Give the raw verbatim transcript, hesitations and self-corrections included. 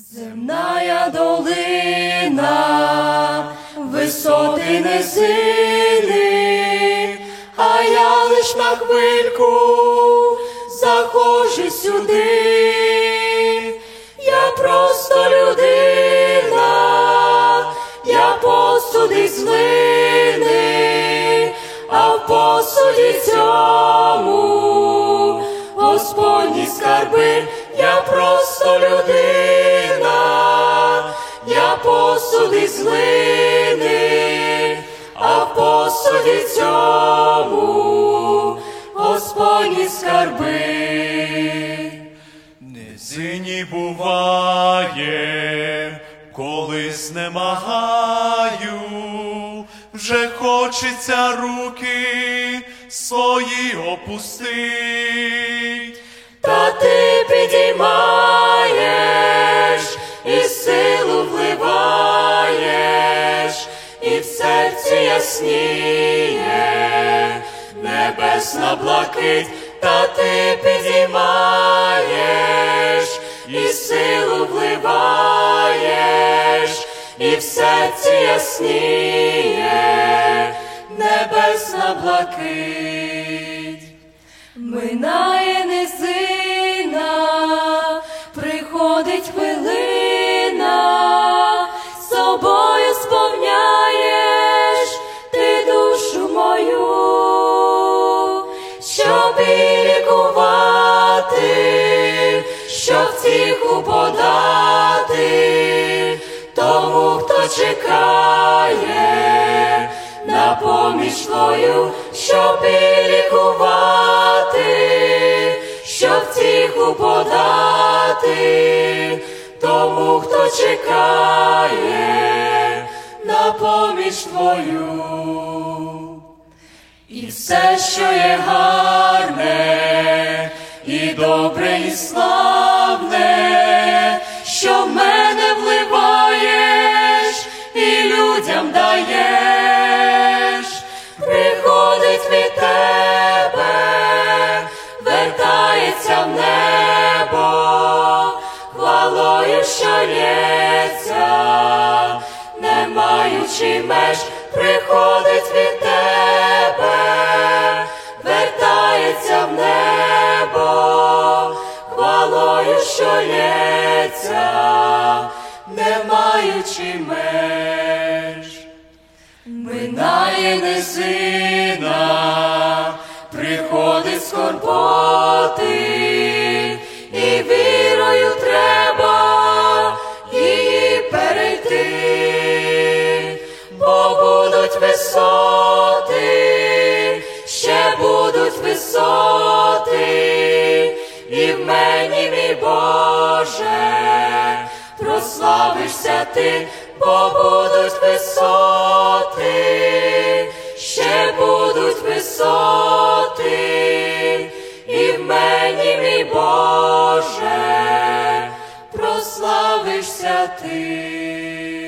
Земная долина, висоти низини, а я лиш на хвильку заходжу сюди. Я просто людина, я посуд із глини, а в посуді цьому Господні скарби. Я просто людина, я посуд із глини, а в посуді цьому Господні скарби. Низині буває, коли знемагаю, вже хочеться руки свої опустить. Та ти підіймаєш і силу вливаєш, і в серці ясніє небесна блакить. Та ти підіймаєш і силу вливаєш, і в серці ясніє небесна блакить. Минає низина, приходить хвилина, собою сповняєш ти душу мою, щоб і лікувати, щоб втіху подати тому, хто чекає на поміч твою, щоб і лікувати, щоб втіху подати тому, хто чекає на поміч твою. І все, що є гарне, і добре, і славне, що в мене вливаєш і людям даєш, приходить від тебе, вертається в небо, хвалою, що лється, не маючи меж. Приходить від тебе, вертається в небо, хвалою, що лється, не маючи меж. Минає низина, приходить скорботи, і вірою треба її перейти, бо будуть висоти, ще будуть висоти, і в мені, мій Боже, прославишся ти, бо будуть висоти, ще будуть висоти, і в мені, мій Боже, прославишся ти.